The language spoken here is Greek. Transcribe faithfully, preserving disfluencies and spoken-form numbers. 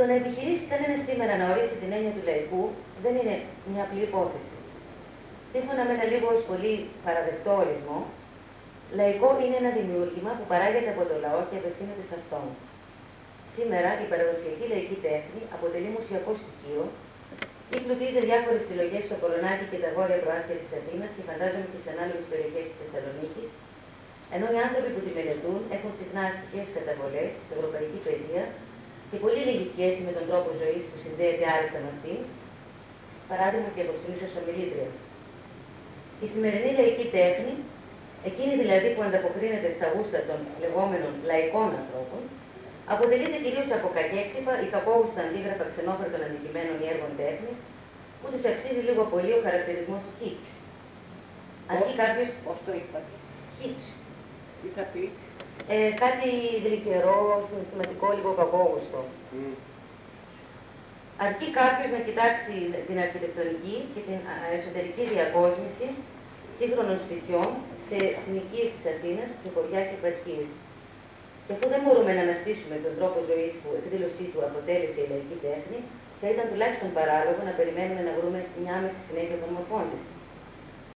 Το να επιχειρήσει κανένα σήμερα να ορίσει την έννοια του λαϊκού δεν είναι μια απλή υπόθεση. Σύμφωνα με ένα λίγο ως πολύ παραδεκτό ορισμό, λαϊκό είναι ένα δημιούργημα που παράγεται από το λαό και απευθύνεται σε αυτόν. Σήμερα η παραδοσιακή λαϊκή τέχνη αποτελεί μουσιακό στοιχείο, εμπλουτίζει διάφορες συλλογές στο Κολονάκι και τα βόρεια προάστια της Αθήνας και φαντάζομαι και σε ανάλογες περιοχές της Θεσσαλονίκης, ενώ οι άνθρωποι που τη μελετούν έχουν συχνά αστικές καταβολές, ευρωπαϊκή παιδεία και πολύ λίγη σχέση με τον τρόπο ζωής που συνδέεται άρρηκτα με αυτήν, παράδειγμα και αποψινής ως ομιλήτρια. Η σημερινή λαϊκή τέχνη, εκείνη δηλαδή που ανταποκρίνεται στα γούστα των λεγόμενων λαϊκών ανθρώπων, αποτελείται κυρίως από κακέκτυπα ή κακόγουστα αντίγραφα ξενόφερτων αντικειμένων ή έργων τέχνης, που τους αξίζει λίγο πολύ ο χαρακτηρισμός kitsch. Αρκεί κάποιος. Πώς το είπατε? Kitsch. Τι θα πει? Ε, κάτι γλυκερό, συναισθηματικό, λίγο κακόγουστο. Mm. Αρκεί κάποιος να κοιτάξει την αρχιτεκτονική και την εσωτερική διακόσμηση σύγχρονων σπιτιών σε συνοικίες της Αθήνας, σε χωριά και επαρχίες. Και αφού δεν μπορούμε να αναστήσουμε τον τρόπο ζωής που εκδήλωσή του αποτέλεσε η λαϊκή τέχνη, θα ήταν τουλάχιστον παράλογο να περιμένουμε να βρούμε μια άμεση συνέχεια των μορφών της.